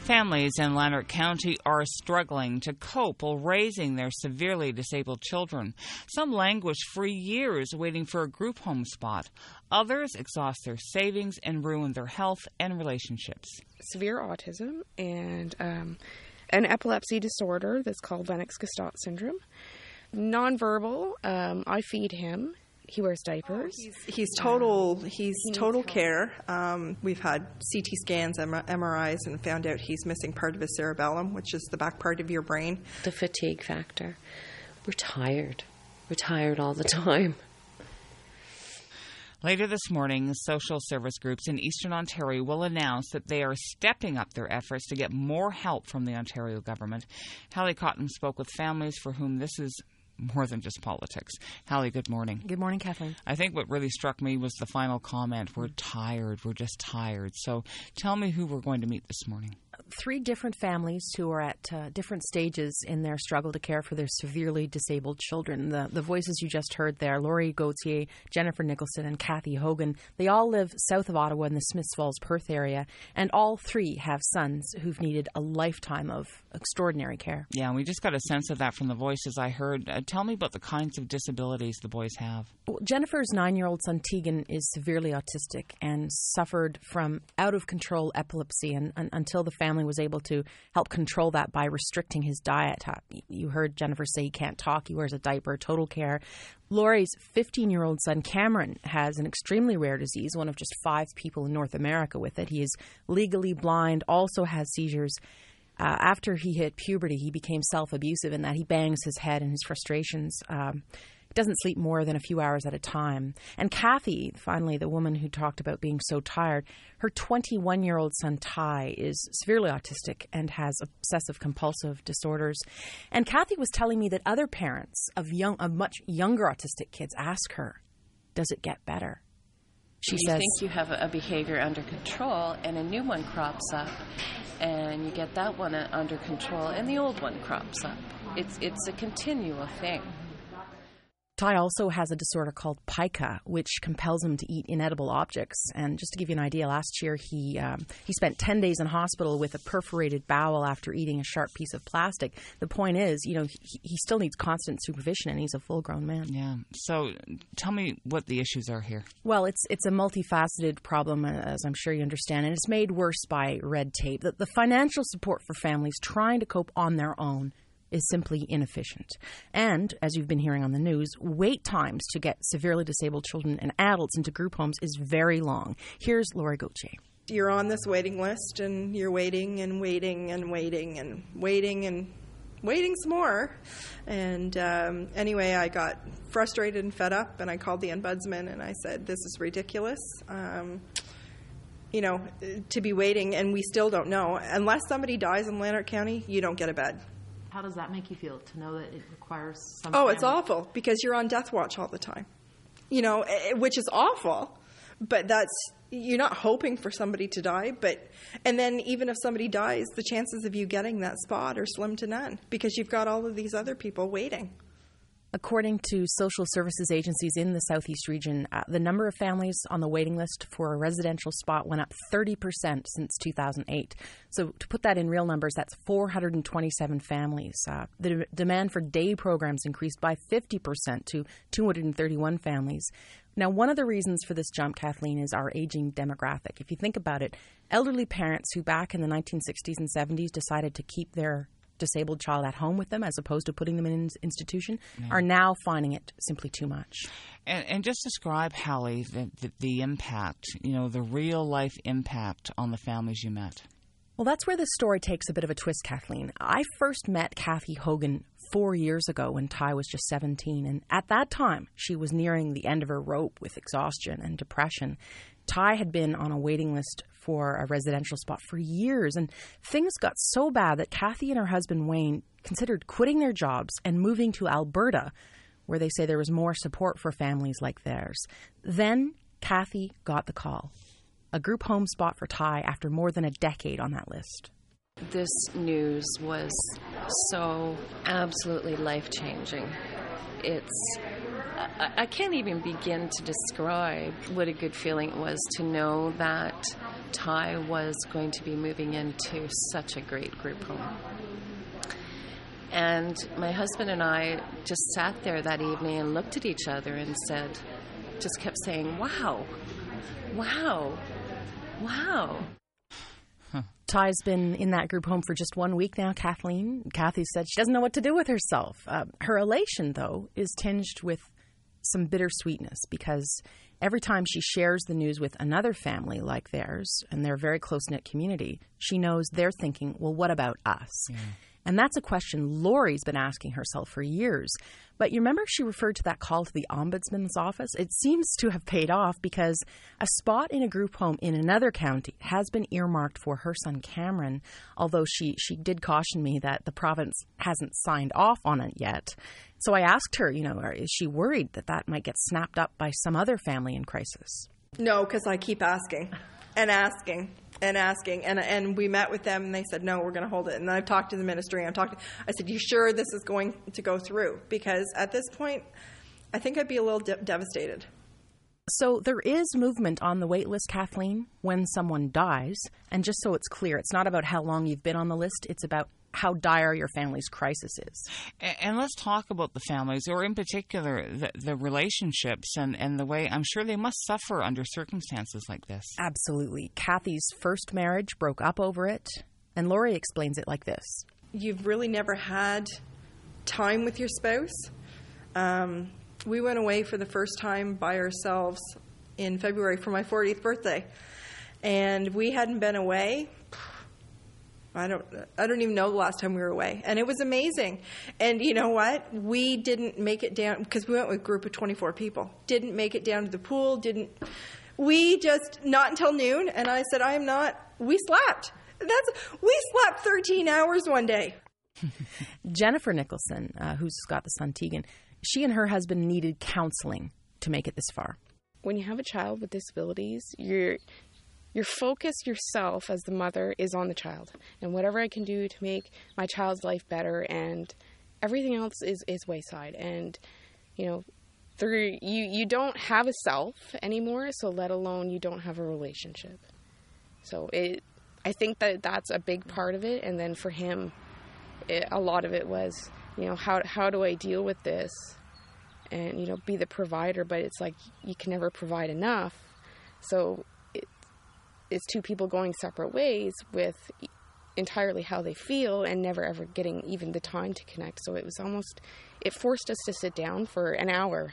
Families in Lanark County are struggling to cope while raising their severely disabled children. Some languish for years waiting for a group home spot. Others exhaust their savings and ruin their health and relationships. Severe autism and an epilepsy disorder that's called Lennox-Gastaut syndrome. Nonverbal, I feed him. He wears diapers. He's total care. We've had CT scans, MRIs, and found out he's missing part of his cerebellum, which is the back part of your brain. The fatigue factor. We're tired. We're tired all the time. Later this morning, social service groups in Eastern Ontario will announce that they are stepping up their efforts to get more help from the Ontario government. Hallie Cotton spoke with families for whom this is more than just politics. Hallie, good morning. Good morning, Kathleen. I think what really struck me was the final comment, we're tired, we're just tired. So tell me who we're going to meet this morning. 3 different families who are at different stages in their struggle to care for their severely disabled children. The voices you just heard there, Laurie Gauthier, Jennifer Nicholson, and Kathy Hogan, they all live south of Ottawa in the Smiths Falls, Perth area, and all 3 have sons who've needed a lifetime of extraordinary care. Yeah, and we just got a sense of that from the voices I heard. Tell me about the kinds of disabilities the boys have. Well, Jennifer's 9-year-old son Tegan is severely autistic and suffered from out-of-control epilepsy and until the family was able to help control that by restricting his diet. You heard Jennifer say he can't talk, he wears a diaper, total care. Laurie's 15-year-old son Cameron has an extremely rare disease, one of just 5 people in North America with it. He is legally blind, also has seizures. After he hit puberty, he became self-abusive in that he bangs his head in his frustrations. Doesn't sleep more than a few hours at a time. And Kathy, finally, the woman who talked about being so tired, her 21-year-old son Ty is severely autistic and has obsessive-compulsive disorders. And Kathy was telling me that other parents of much younger autistic kids ask her, does it get better? She says, think you have a behavior under control and a new one crops up and you get that one under control and the old one crops up. It's a continual thing. Ty also has a disorder called pica, which compels him to eat inedible objects. And just to give you an idea, last year he spent 10 days in hospital with a perforated bowel after eating a sharp piece of plastic. The point is, he still needs constant supervision, and he's a full-grown man. Yeah. So tell me what the issues are here. Well, it's a multifaceted problem, as I'm sure you understand, and it's made worse by red tape. The financial support for families trying to cope on their own is simply inefficient. And, as you've been hearing on the news, wait times to get severely disabled children and adults into group homes is very long. Here's Laurie Gauthier. You're on this waiting list, and you're waiting and waiting and waiting and waiting and waiting some more. And anyway, I got frustrated and fed up, and I called the ombudsman, and I said, this is ridiculous. To be waiting, and we still don't know. Unless somebody dies in Lanark County, you don't get a bed. How does that make you feel to know that it requires some it's awful because you're on death watch all the time, which is awful, but you're not hoping for somebody to die. And then even if somebody dies, the chances of you getting that spot are slim to none because you've got all of these other people waiting. According to social services agencies in the Southeast region, the number of families on the waiting list for a residential spot went up 30% since 2008. So to put that in real numbers, that's 427 families. The demand for day programs increased by 50% to 231 families. Now, one of the reasons for this jump, Kathleen, is our aging demographic. If you think about it, elderly parents who back in the 1960s and 70s decided to keep their disabled child at home with them as opposed to putting them in an institution are now finding it simply too much. And just describe, Hallie, the impact, the real life impact on the families you met. Well, that's where this story takes a bit of a twist, Kathleen. I first met Kathy Hogan 4 years ago when Ty was just 17, and at that time she was nearing the end of her rope with exhaustion and depression. Ty had been on a waiting list for a residential spot for years, and things got so bad that Kathy and her husband Wayne considered quitting their jobs and moving to Alberta, where they say there was more support for families like theirs. Then Kathy got the call. A group home spot for Ty after more than a decade on that list. This news was so absolutely life-changing. I can't even begin to describe what a good feeling it was to know that Ty was going to be moving into such a great group home. And my husband and I just sat there that evening and looked at each other and just kept saying, wow, wow, wow. Ty's been in that group home for just 1 week now, Kathleen. Kathy said she doesn't know what to do with herself. Her elation, though, is tinged with some bittersweetness because every time she shares the news with another family like theirs, and they're a very close-knit community, she knows they're thinking, well, what about us? Yeah. And that's a question Lori's been asking herself for years. But you remember she referred to that call to the Ombudsman's office? It seems to have paid off because a spot in a group home in another county has been earmarked for her son Cameron, although she did caution me that the province hasn't signed off on it yet. So I asked her, is she worried that might get snapped up by some other family in crisis? No, because I keep asking and asking. And we met with them, and they said, no, we're going to hold it. And then I've talked to the ministry. I said, you sure this is going to go through? Because at this point, I think I'd be a little devastated. So there is movement on the wait list, Kathleen, when someone dies. And just so it's clear, it's not about how long you've been on the list. It's about how dire your family's crisis is. And let's talk about the families, or in particular, the relationships and the way I'm sure they must suffer under circumstances like this. Absolutely. Kathy's first marriage broke up over it, and Lori explains it like this. You've really never had time with your spouse. We went away for the first time by ourselves in February for my 40th birthday, and we hadn't been away. I don't even know the last time we were away. And it was amazing. And you know what? We didn't make it down, because we went with a group of 24 people. Didn't make it down to the pool. We just, not until noon. And I said, we slept. We slept 13 hours one day. Jennifer Nicholson, who's got the son Tegan, she and her husband needed counseling to make it this far. When you have a child with disabilities, your focus yourself as the mother is on the child, and whatever I can do to make my child's life better, and everything else is wayside. And you don't have a self anymore, so let alone you don't have a relationship. So I think that's a big part of it. And then for him, a lot of it was how do I deal with this, and be the provider, but it's like you can never provide enough. So it's two people going separate ways with entirely how they feel and never ever getting even the time to connect. So it forced us to sit down for an hour.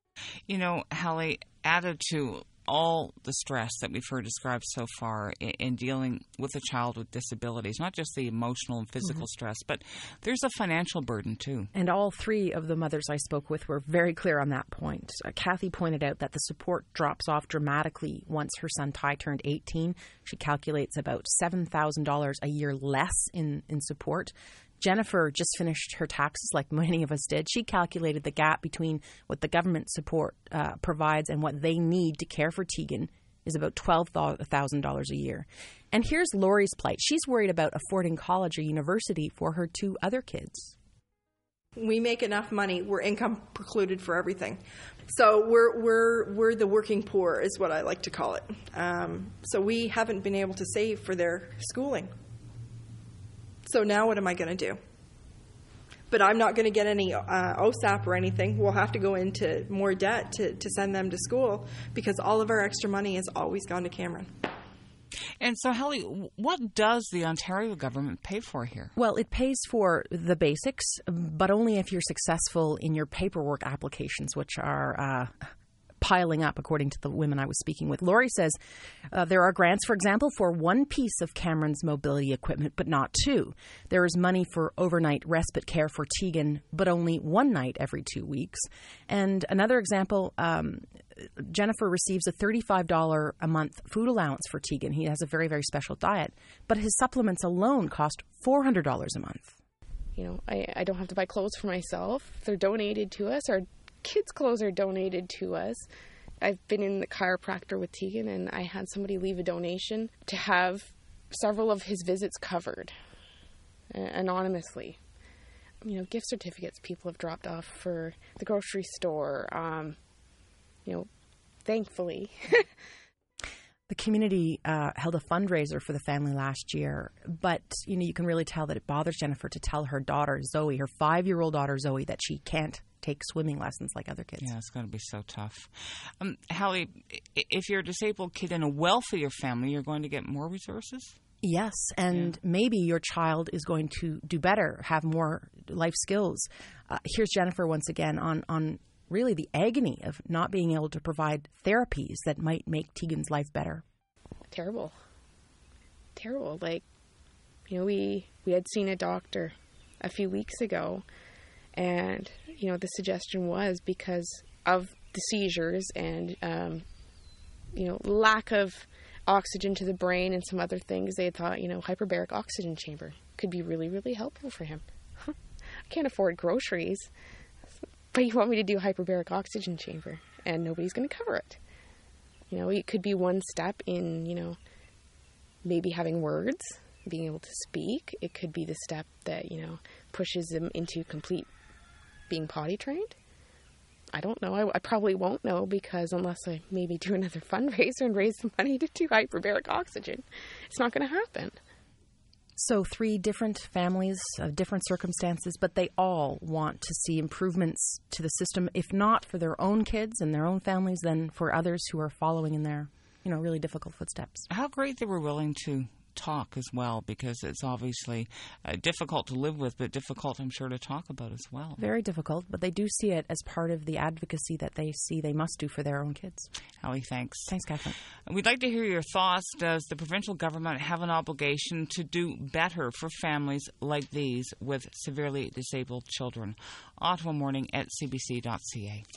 Hallie, added to all the stress that we've heard described so far in dealing with a child with disabilities, not just the emotional and physical stress, but there's a financial burden too. And all three of the mothers I spoke with were very clear on that point. Kathy pointed out that the support drops off dramatically once her son Ty turned 18. She calculates about $7,000 a year less in support. Jennifer just finished her taxes like many of us did. She calculated the gap between what the government support provides and what they need to care for Tegan is about $12,000 a year. And here's Lori's plight. She's worried about affording college or university for her two other kids. We make enough money. We're income precluded for everything. So we're the working poor is what I like to call it. So we haven't been able to save for their schooling. So now what am I going to do? But I'm not going to get any OSAP or anything. We'll have to go into more debt to send them to school because all of our extra money has always gone to Cameron. And so, Hallie, what does the Ontario government pay for here? Well, it pays for the basics, but only if you're successful in your paperwork applications, which are piling up, according to the women I was speaking with. Lori says there are grants, for example, for one piece of Cameron's mobility equipment, but not two. There is money for overnight respite care for Tegan, but only one night every 2 weeks. And another example, Jennifer receives a $35 a month food allowance for Tegan. He has a very, very special diet, but his supplements alone cost $400 a month. I don't have to buy clothes for myself. They're donated to us. Our kids' clothes are donated to us. I've been in the chiropractor with Tegan, and I had somebody leave a donation to have several of his visits covered anonymously. Gift certificates people have dropped off for the grocery store, thankfully. The community held a fundraiser for the family last year, but you can really tell that it bothers Jennifer to tell her daughter Zoe, her 5-year-old daughter Zoe, that she can't take swimming lessons like other kids. Yeah, it's going to be so tough. Hallie, if you're a disabled kid in a wealthier family, you're going to get more resources? Yes, and maybe your child is going to do better, have more life skills. Here's Jennifer once again on really the agony of not being able to provide therapies that might make Tegan's life better. Terrible. Like, we had seen a doctor a few weeks ago, and, the suggestion was because of the seizures and, lack of oxygen to the brain and some other things, they had thought, hyperbaric oxygen chamber could be really, really helpful for him. I can't afford groceries, but you want me to do hyperbaric oxygen chamber, and nobody's going to cover it. It could be one step in, maybe having words, being able to speak. It could be the step that, pushes them into complete being potty trained. I don't know. I probably won't know, because unless I maybe do another fundraiser and raise the money to do hyperbaric oxygen, it's not going to happen. So 3 different families of different circumstances, but they all want to see improvements to the system, if not for their own kids and their own families, then for others who are following in their, really difficult footsteps. How great they were willing to talk as well, because it's obviously difficult to live with, but difficult, I'm sure, to talk about as well. Very difficult, but they do see it as part of the advocacy that they see they must do for their own kids. Hallie, thanks. Thanks, Catherine. We'd like to hear your thoughts. Does the provincial government have an obligation to do better for families like these with severely disabled children? Ottawa Morning at cbc.ca.